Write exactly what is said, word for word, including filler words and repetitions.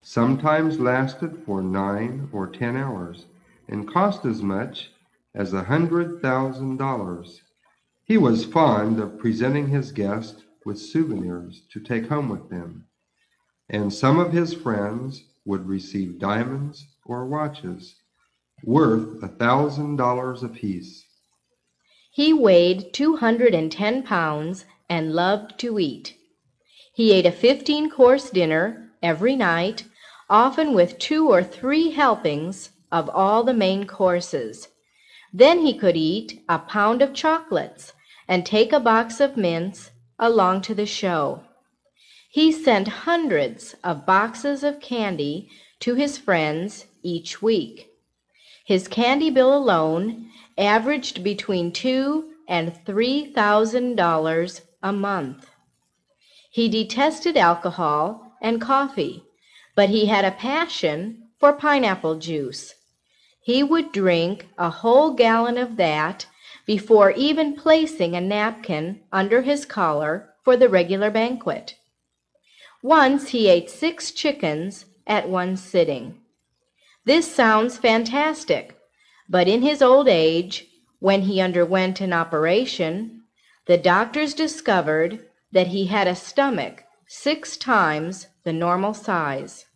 sometimes lasted for nine or ten hours, and cost as much as a hundred thousand dollars. He was fond of presenting his guests with souvenirs to take home with them, and some of his friends would receive diamonds or watches worth a thousand dollars apiece. He weighed two hundred and ten pounds and loved to eat. He ate a fifteen-course dinner every night, often with two or three helpings of all the main courses. Then he could eat a pound of chocolates and take a box of mints along to the show. He sent hundreds of boxes of candy to his friends each week. His candy bill alone averaged between two and three thousand dollars a month. He detested alcohol and coffee, but he had a passion for pineapple juice. He would drink a whole gallon of that before even placing a napkin under his collar for the regular banquet. Once he ate six chickens at one sitting. This sounds fantastic, but in his old age, when he underwent an operation, the doctors discovered that he had a stomach six times the normal size.